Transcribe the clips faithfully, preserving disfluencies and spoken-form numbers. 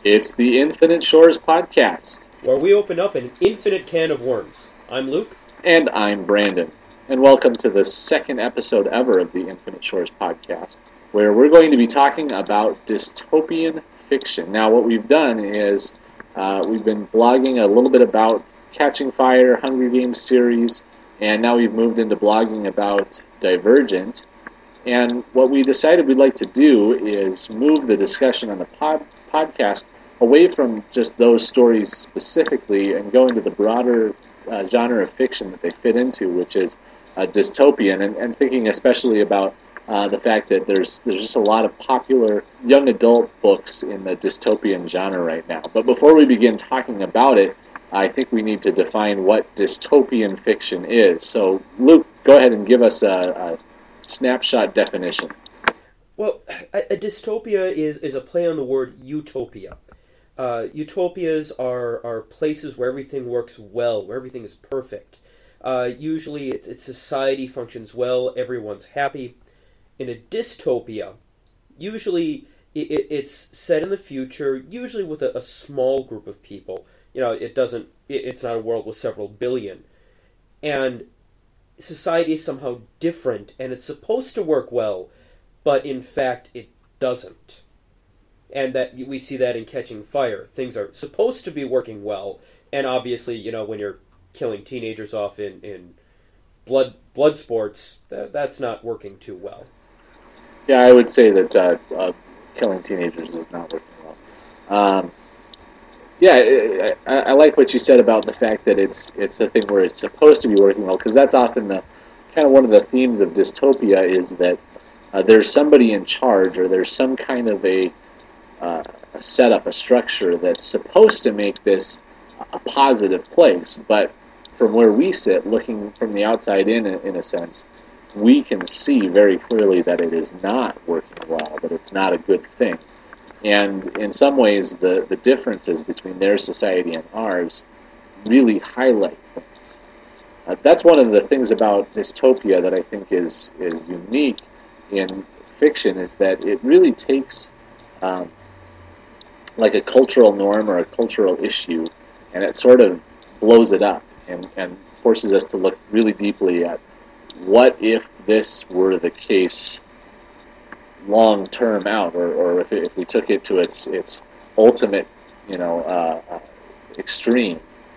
It's the Infinite Shores Podcast. Where we open up an infinite can of worms. I'm Luke. And I'm Brandon. And welcome to the second episode ever of the Infinite Shores Podcast, where we're going to be talking about dystopian fiction. Now, what we've done is uh, we've been blogging a little bit about Catching Fire, Hunger Games series, and now we've moved into blogging about Divergent. And what we decided we'd like to do is move the discussion on the pod, podcast away from just those stories specifically and go into the broader uh, genre of fiction that they fit into, which is uh, dystopian, and, and thinking especially about uh, the fact that there's there's just a lot of popular young adult books in the dystopian genre right now. But before we begin talking about it, I think we need to define what dystopian fiction is. So, Luke, go ahead and give us a, a snapshot definition. Well, a, a dystopia is, is a play on the word utopia. Uh, utopias are, are places where everything works well, where everything is perfect. Uh, usually it's, it's society functions well, everyone's happy. In a dystopia, usually it, it, it's set in the future, usually with a, a small group of people. You know, it doesn't, it, it's not a world with several billion. And society is somehow different, and it's supposed to work well, but in fact it doesn't. And that we see that in Catching Fire. Things are supposed to be working well, and obviously, you know, when you're killing teenagers off in, in blood blood sports, that, that's not working too well. Yeah, I would say that uh, uh, killing teenagers is not working well. Um, yeah, I, I like what you said about the fact that it's it's a thing where it's supposed to be working well, because that's often the kind of one of the themes of dystopia is that uh, there's somebody in charge, or there's some kind of a Uh, a setup, a structure that's supposed to make this a positive place, but from where we sit, looking from the outside in, in a sense, we can see very clearly that it is not working well, that it's not a good thing. And in some ways, the, the differences between their society and ours really highlight things. Uh, that's one of the things about dystopia that I think is, is unique in fiction, is that it really takes um, like a cultural norm or a cultural issue, and it sort of blows it up and, and forces us to look really deeply at what if this were the case long term out, or, or if, it, if we took it to its its ultimate, you know, uh, uh, extreme,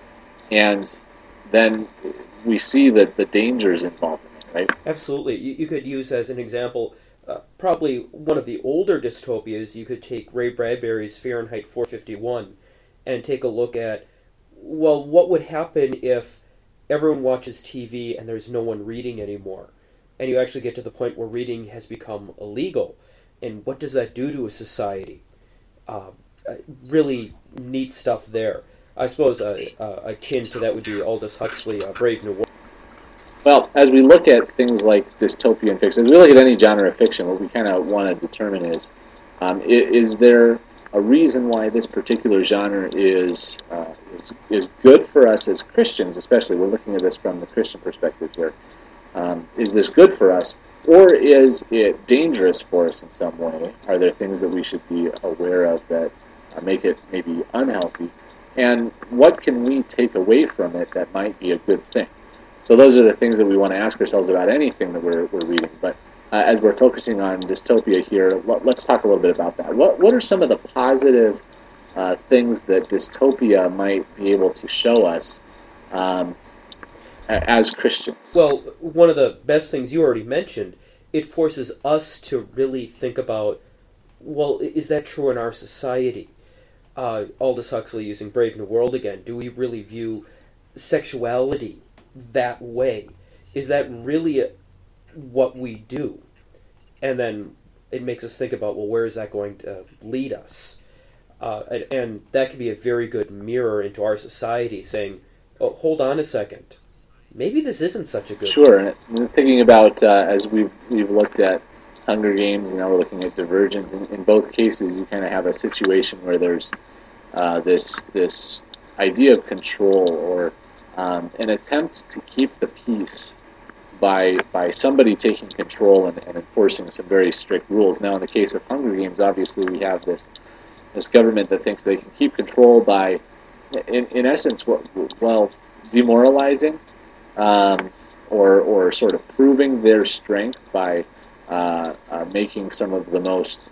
and then we see that the dangers involved in it, right? Absolutely. You, you could use as an example Uh, probably one of the older dystopias. You could take Ray Bradbury's Fahrenheit four fifty-one and take a look at, well, what would happen if everyone watches T V and there's no one reading anymore? And you actually get to the point where reading has become illegal. And what does that do to a society? Uh, really neat stuff there. I suppose uh, uh, akin to that would be Aldous Huxley, uh, Brave New World. Well, as we look at things like dystopian fiction, as we look at any genre of fiction, what we kind of want to determine is, um, is there a reason why this particular genre is, uh, is is good for us as Christians, especially? We're looking at this from the Christian perspective here. Um, is this good for us, or is it dangerous for us in some way? Are there things that we should be aware of that uh, make it maybe unhealthy? And what can we take away from it that might be a good thing? So those are the things that we want to ask ourselves about anything that we're, we're reading. But uh, as we're focusing on dystopia here, let's talk a little bit about that. What what are some of the positive uh, things that dystopia might be able to show us um, as Christians? Well, one of the best things you already mentioned, it forces us to really think about, well, is that true in our society? Uh, Aldous Huxley using Brave New World again. Do we really view sexuality that way? Is that really a, what we do? And then it makes us think about, well, where is that going to lead us? Uh, and, and that could be a very good mirror into our society, saying, oh, hold on a second. Maybe this isn't such a good Sure, thing. And thinking about, uh, as we've, we've looked at Hunger Games, and now we're looking at Divergent, in, in both cases you kind of have a situation where there's uh, this this idea of control, or um, an attempt to keep the peace by by somebody taking control and, and enforcing some very strict rules. Now, in the case of Hunger Games, obviously we have this this government that thinks they can keep control by, in, in essence, well, demoralizing um, or, or sort of proving their strength by uh, uh, making some of the most,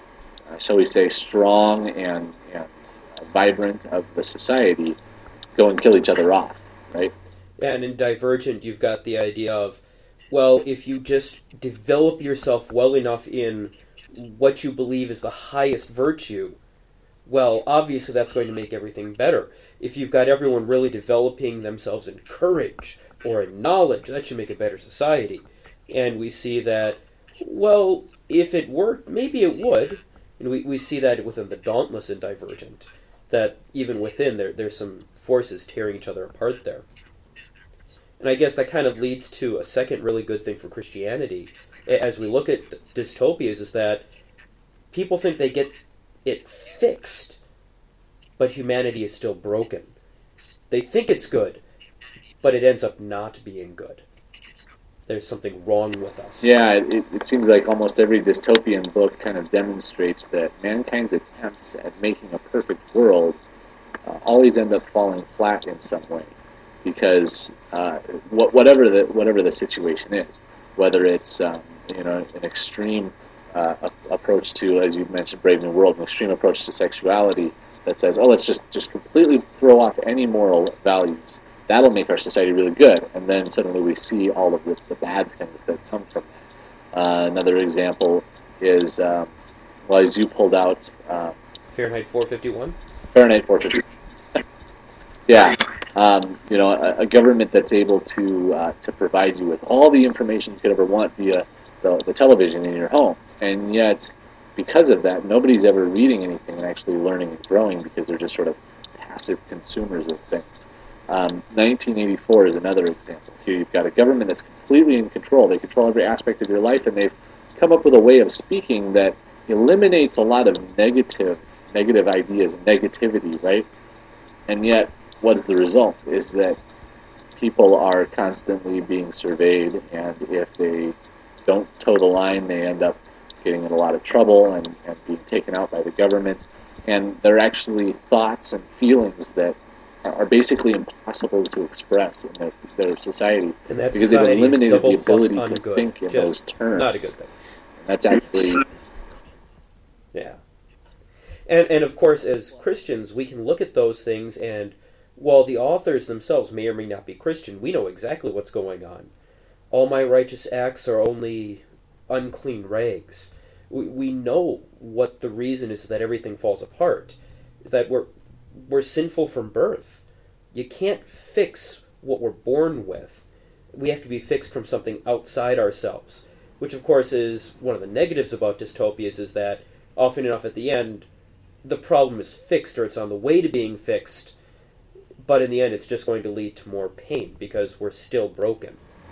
uh, shall we say, strong and, and vibrant of the society go and kill each other off, right? And in Divergent, you've got the idea of, well, if you just develop yourself well enough in what you believe is the highest virtue, well, obviously that's going to make everything better. If you've got everyone really developing themselves in courage or in knowledge, that should make a better society. And we see that, well, if it worked, maybe it would. And we, we see that within the Dauntless in Divergent, that even within there, there's some forces tearing each other apart there. And I guess that kind of leads to a second really good thing for Christianity, as we look at dystopias, is that people think they get it fixed, but humanity is still broken. They think it's good, but it ends up not being good. There's something wrong with us. Yeah, it, it seems like almost every dystopian book kind of demonstrates that mankind's attempts at making a perfect world uh, always end up falling flat in some way. Because uh, wh- whatever the whatever the situation is, whether it's um, you know an extreme uh, a- approach to, as you mentioned, Brave New World, an extreme approach to sexuality that says, oh, let's just, just completely throw off any moral values. That'll make our society really good. And then suddenly we see all of the, the bad things that come from that. Uh, another example is, um, well, as you pulled out... Uh, Fahrenheit four fifty-one? Fahrenheit four fifty-one. Yeah. Um, you know, a, a government that's able to uh, to provide you with all the information you could ever want via the, the television in your home. And yet, because of that, nobody's ever reading anything and actually learning and growing because they're just sort of passive consumers of things. Um, nineteen eighty-four is another example. Here you've got a government that's completely in control. They control every aspect of your life, and they've come up with a way of speaking that eliminates a lot of negative negative ideas and negativity, right? And yet, what's the result is that people are constantly being surveyed, and if they don't toe the line, they end up getting in a lot of trouble and, and being taken out by the government. And they're actually thoughts and feelings that are basically impossible to express in their, their society and that because they've eliminated the ability to ungood. think in Just those terms. Not a good thing. And that's actually... Yeah. And, and of course, as Christians, we can look at those things, and while the authors themselves may or may not be Christian, we know exactly what's going on. All my righteous acts are only unclean rags. We, we know what the reason is that everything falls apart, is that we're we're sinful from birth. You can't fix what we're born with. We have to be fixed from something outside ourselves, which of course is one of the negatives about dystopias, is that often enough at the end, the problem is fixed or it's on the way to being fixed, but in the end it's just going to lead to more pain because we're still broken.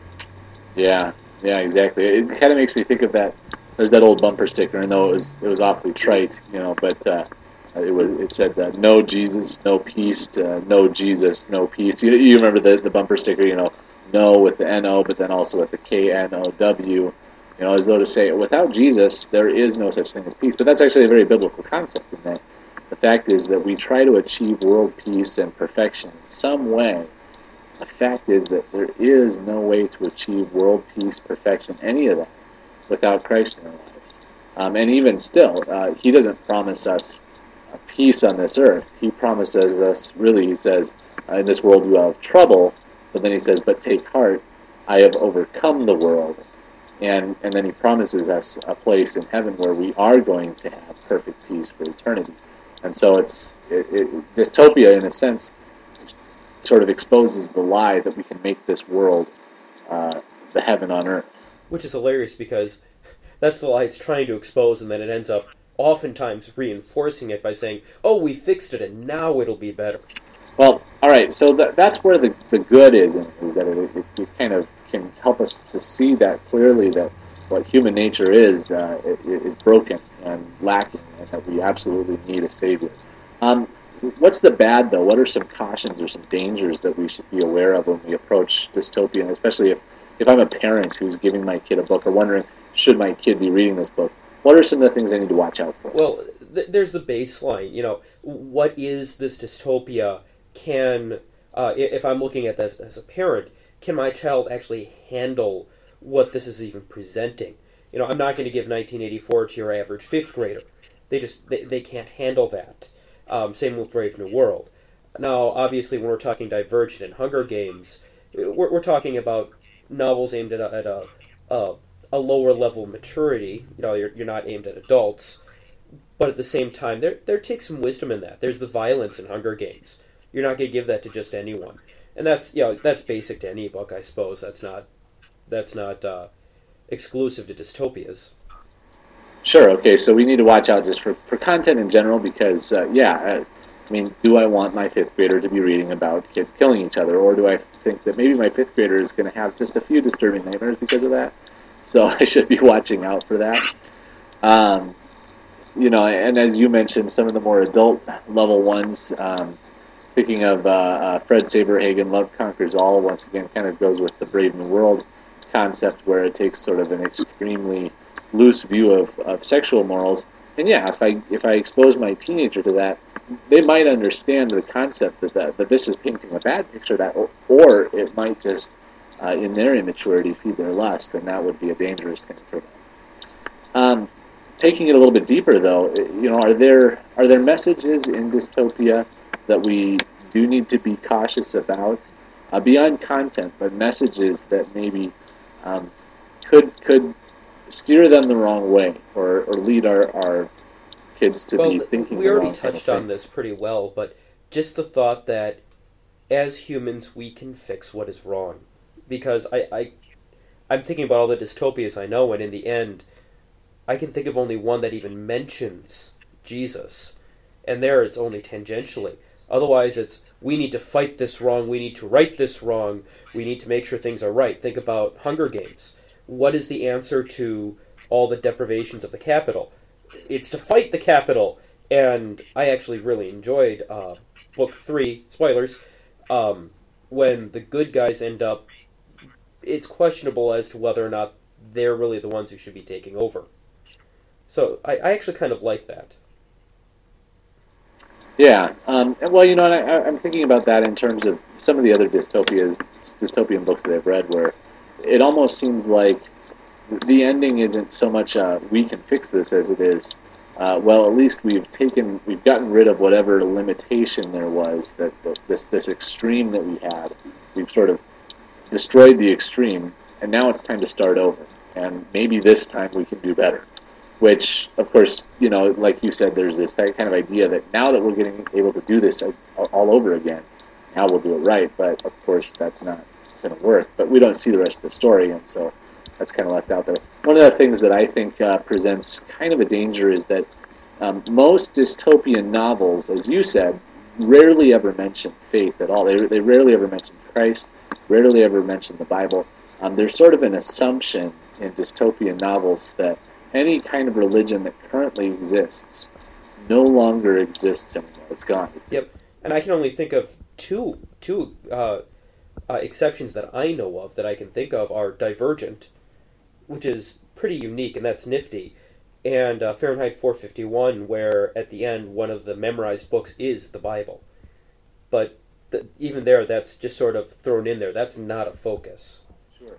Yeah, yeah, exactly. It kind of makes me think of that. There's that old bumper sticker, and though it was it was awfully trite, you know, but uh, it was it said uh, "No Jesus, no peace." Uh, no Jesus, no peace. You, you remember the the bumper sticker, you know, no with the N O, but then also with the K N O W. You know, as though to say, without Jesus, there is no such thing as peace. But that's actually a very biblical concept in that the fact is that we try to achieve world peace and perfection in some way. The fact is that there is no way to achieve world peace, perfection, any of that, without Christ in our lives. Um, and even still, uh, He doesn't promise us uh, peace on this earth. He promises us, really, He says, uh, in this world you have trouble, but then He says, but take heart, I have overcome the world. And and then He promises us a place in heaven where we are going to have perfect peace for eternity. And so it's it, it, dystopia, in a sense, sort of exposes the lie that we can make this world uh, the heaven on earth. Which is hilarious because that's the lie it's trying to expose, and then it ends up oftentimes reinforcing it by saying, oh, we fixed it and now it'll be better. Well, all right, so that, that's where the, the good is, in, is that it, it, it kind of can help us to see that clearly, that what human nature is uh, is broken and lacking, and that we absolutely need a Savior. Um, what's the bad, though? What are some cautions or some dangers that we should be aware of when we approach dystopia, and especially if, if I'm a parent who's giving my kid a book or wondering, should my kid be reading this book? what are some of the things I need to watch out for? Well, th- there's the baseline. You know, what is this dystopia? Can uh, if I'm looking at this as a parent, can my child actually handle what this is even presenting? You know, I'm not going to give nineteen eighty-four to your average fifth grader. They just they, they can't handle that. Um, same with Brave New World. Now, obviously, when we're talking Divergent and Hunger Games, we're, we're talking about novels aimed at a, at a, a, a lower level of maturity. You know, you're, you're not aimed at adults, but at the same time, there there takes some wisdom in that. There's the violence in Hunger Games. You're not going to give that to just anyone, and that's you know that's basic to any book, I suppose. That's not that's not uh, exclusive to dystopias. Sure. Okay. So we need to watch out just for, for content in general because, uh, yeah, uh, I mean, do I want my fifth grader to be reading about kids killing each other, or do I think that maybe my fifth grader is going to have just a few disturbing nightmares because of that? So I should be watching out for that. Um, you know, and as you mentioned, some of the more adult level ones. Um, thinking of uh, uh, Fred Saberhagen, Love Conquers All. Once again, kind of goes with the Brave New World concept, where it takes sort of an extremely loose view of, of sexual morals. And yeah, if I if I expose my teenager to that, they might understand the concept that that, that this is painting a bad picture of that, or, or it might just, uh, in their immaturity, feed their lust, and that would be a dangerous thing for them. Um, taking it a little bit deeper, though, you know, are there are there messages in dystopia that we do need to be cautious about, uh, beyond content, but messages that maybe um, could could steer them the wrong way, or, or lead our, our kids to well, be thinking we the already wrong kind of touched on thing. this pretty well, but just the thought that as humans we can fix what is wrong. Because I, I, I'm thinking about all the dystopias I know, and in the end, I can think of only one that even mentions Jesus. And there it's only tangentially. Otherwise it's, we need to fight this wrong, we need to right this wrong, we need to make sure things are right. Think about Hunger Games. What is the answer to all the deprivations of the capital? It's to fight the capital. And I actually really enjoyed uh, book three, spoilers, um, when the good guys end up, it's questionable as to whether or not they're really the ones who should be taking over. So I, I actually kind of like that. Yeah, um, well, you know, and I, I'm thinking about that in terms of some of the other dystopias, dystopian books that I've read, where it almost seems like the ending isn't so much uh, we can fix this as it is, uh, well, at least we've taken, we've gotten rid of whatever limitation there was, that, that this this extreme that we had. We've sort of destroyed the extreme, and now it's time to start over. And maybe this time we can do better. Which, of course, you know, like you said, there's this kind of idea that now that we're getting able to do this all over again, now we'll do it right. But, of course, that's not going to work. But we don't see the rest of the story, and so that's kind of left out there. One of the things that I think uh, presents kind of a danger is that um, most dystopian novels, as you said, rarely ever mention faith at all. They, they rarely ever mention Christ, rarely ever mention the Bible. Um, there's sort of an assumption in dystopian novels that any kind of religion that currently exists no longer exists anymore. It's gone. It's, Yep, and I can only think of two two uh, uh, exceptions that I know of that I can think of are Divergent, which is pretty unique, and that's nifty, and uh, Fahrenheit four fifty-one, where at the end one of the memorized books is the Bible. But the, even there, that's just sort of thrown in there. That's not a focus. Sure.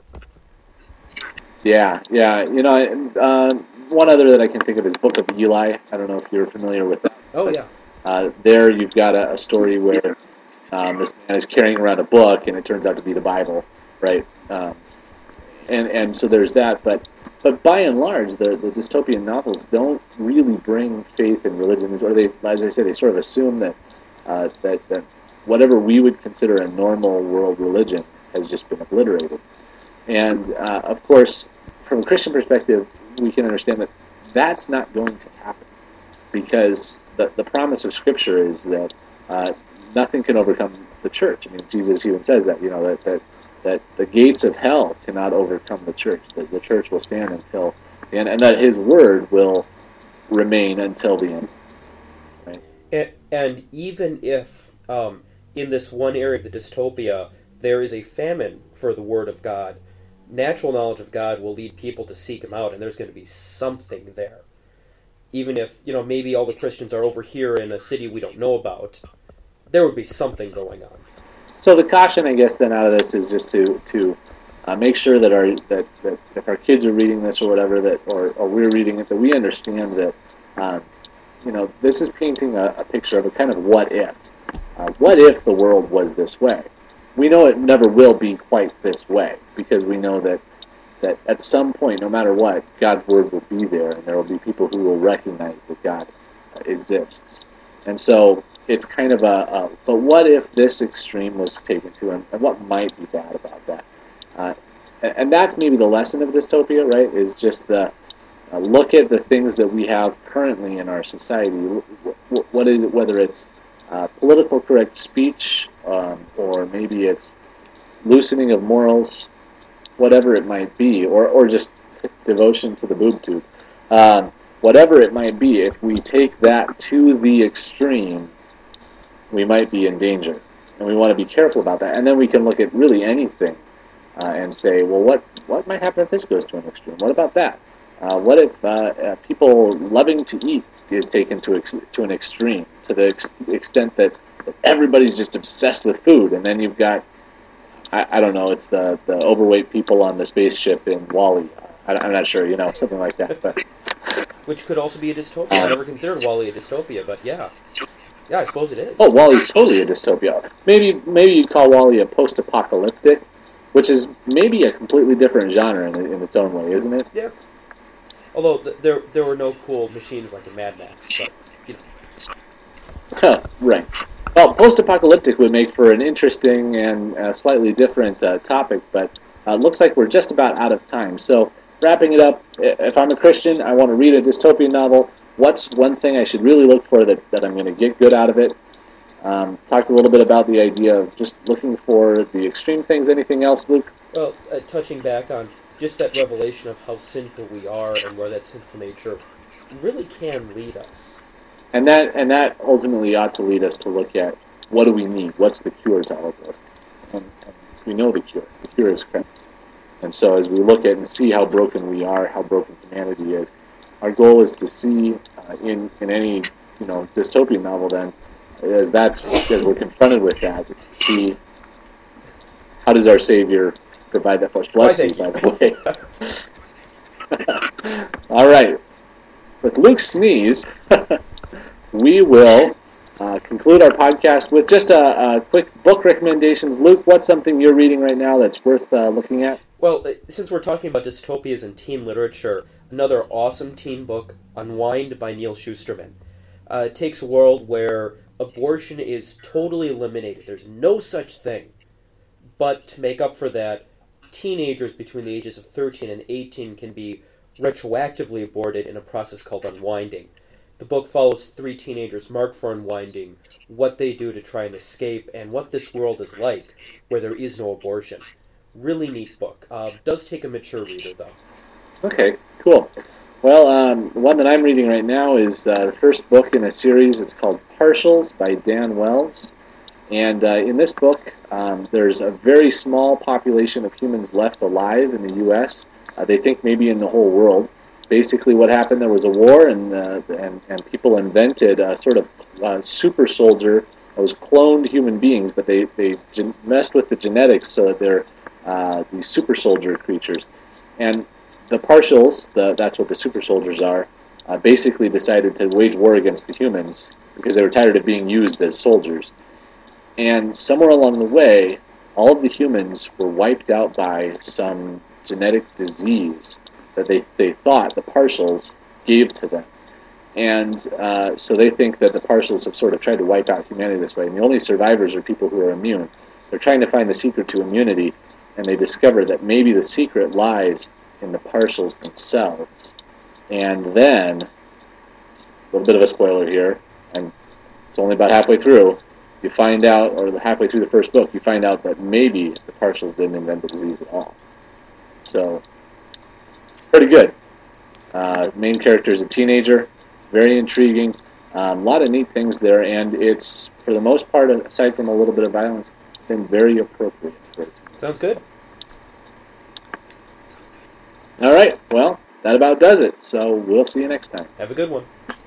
Yeah, yeah. You know, uh, one other that I can think of is Book of Eli. I don't know if you're familiar with that. Oh, but, yeah. Uh, there you've got a, a story where um, this man is carrying around a book, and it turns out to be the Bible, right? Um, and and so there's that. But but by and large, the, the dystopian novels don't really bring faith in religion, or they, as I say, they sort of assume that uh, that that whatever we would consider a normal world religion has just been obliterated. And uh, of course, from a Christian perspective, we can understand that that's not going to happen, because the, the promise of Scripture is that uh, nothing can overcome the church. I mean, Jesus even says that, you know, that that, that the gates of hell cannot overcome the church. That the church will stand until the end, and that His word will remain until the end. Right? And, and even if um, in this one area of the dystopia there is a famine for the word of God, natural knowledge of God will lead people to seek Him out, and there's going to be something there. even if, you know, maybe all the Christians are over here in a city we don't know about, there would be something going on. So the caution, I guess, then out of this is just to to uh, make sure that our that, that if our kids are reading this or whatever, that or, or we're reading it, that we understand that um, you know, this is painting a, a picture of a kind of what if. Uh, what if the world was this way? We know it never will be quite this way, because we know that that at some point, no matter what, God's word will be there, and there will be people who will recognize that God uh, exists. And so it's kind of a, a, but what if this extreme was taken to, and, and what might be bad about that? Uh, and, and that's maybe the lesson of dystopia, right, is just the, uh, look at the things that we have currently in our society. What, what is it, whether it's uh, political correct speech, um, or maybe it's loosening of morals, whatever it might be, or, or just devotion to the boob tube. Um, whatever it might be, if we take that to the extreme, we might be in danger. And we want to be careful about that. And then we can look at really anything uh, and say, well, what, what might happen if this goes to an extreme? What about that? Uh, what if uh, uh, people loving to eat is taken to ex- to an extreme, to the ex- extent that, that everybody's just obsessed with food, and then you've got, I, I don't know, it's the, the overweight people on the spaceship in WALL-E. I, I'm not sure, you know, something like that. But which could also be a dystopia. I never considered WALL-E a dystopia, but yeah. Yeah, I suppose it is. Oh, WALL-E's totally a dystopia. Maybe maybe you'd call WALL-E a post-apocalyptic, which is maybe a completely different genre in, in its own way, isn't it? Yeah. Although th- there there were no cool machines like in Mad Max, but, you know. Huh, right. Well, post-apocalyptic would make for an interesting and uh, slightly different uh, topic, but it uh, looks like we're just about out of time. So, wrapping it up, if I'm a Christian, I want to read a dystopian novel. What's one thing I should really look for that, that I'm going to get good out of it? Um, talked a little bit about the idea of just looking for the extreme things. Anything else, Luke? Well, uh, touching back on just that revelation of how sinful we are and where that sinful nature really can lead us. And that and that ultimately ought to lead us to look at what do we need? What's the cure to all of this? And, and we know the cure. The cure is Christ. And so as we look at and see how broken we are, how broken humanity is, our goal is to see uh, in in any you know dystopian novel then, as that's as we're confronted with that, to see how does our Savior provide that for us. Bless you, by the way. All right. With Luke Sneeze, we will uh, conclude our podcast with just a, a quick book recommendations. Luke, what's something you're reading right now that's worth uh, looking at? Well, since we're talking about dystopias and teen literature, another awesome teen book, Unwind by Neal Shusterman. Uh, it takes a world where abortion is totally eliminated. There's no such thing. But to make up for that, teenagers between the ages of thirteen and eighteen can be retroactively aborted in a process called unwinding. The book follows three teenagers marked for unwinding, what they do to try and escape, and what this world is like where there is no abortion. Really neat book. Uh, does take a mature reader, though. Okay, cool. Well, um, the one that I'm reading right now is uh, the first book in a series. It's called Partials by Dan Wells. And uh, in this book, um, there's a very small population of humans left alive in the U S Uh, they think maybe in the whole world. Basically what happened, there was a war, and uh, and, and people invented a sort of uh, super soldier that was cloned human beings, but they, they gen- messed with the genetics so that they're uh, these super soldier creatures. And the partials, the, that's what the super soldiers are, uh, basically decided to wage war against the humans because they were tired of being used as soldiers. And somewhere along the way, all of the humans were wiped out by some genetic disease that they, they thought the partials gave to them. And uh, so they think that the partials have sort of tried to wipe out humanity this way. And the only survivors are people who are immune. They're trying to find the secret to immunity, and they discover that maybe the secret lies in the partials themselves. And then, a little bit of a spoiler here, and it's only about halfway through, you find out, or halfway through the first book, you find out that maybe the partials didn't invent the disease at all. So, pretty good. Uh, main character is a teenager, very intriguing, um, a lot of neat things there, and it's, for the most part, aside from a little bit of violence, been very appropriate for it. Sounds good. All right, well, that about does it. So we'll see you next time. Have a good one.